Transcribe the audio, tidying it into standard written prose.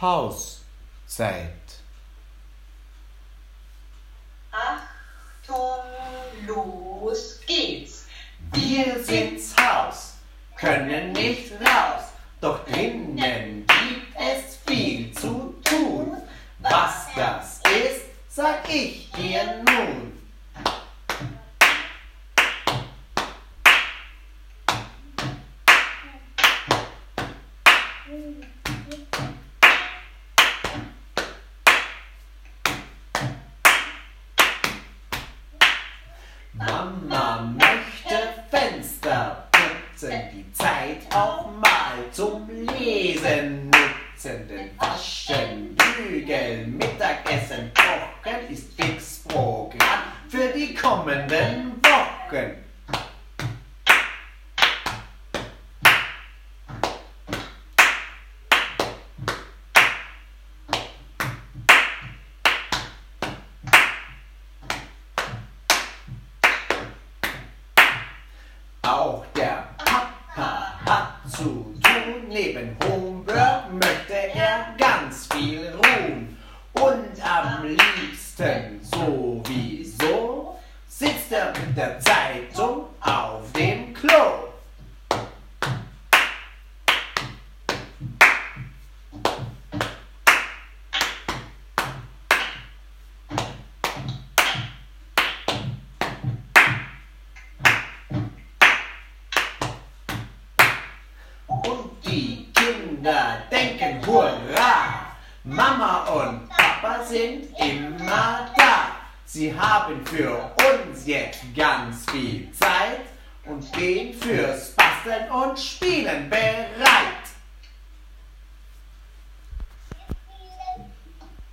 Hauszeit. Achtung, los geht's. Wir sind's Haus, können nicht raus, doch drinnen gibt es viel zu tun. Was das ist, sag ich dir nun. Mama möchte Fenster putzen, die Zeit auch mal zum Lesen nutzen. Denn Waschen, Bügeln, Mittagessen, Kochen ist fix Programm für die kommenden Wochen. Auch der Papa hat zu tun, neben Homework möchte er ganz viel ruhen. Und am liebsten sowieso sitzt er mit der Zeitung auf dem Klo. Und die Kinder denken, hurra, Mama und Papa sind immer da. Sie haben für uns jetzt ganz viel Zeit und stehen fürs Basteln und Spielen bereit.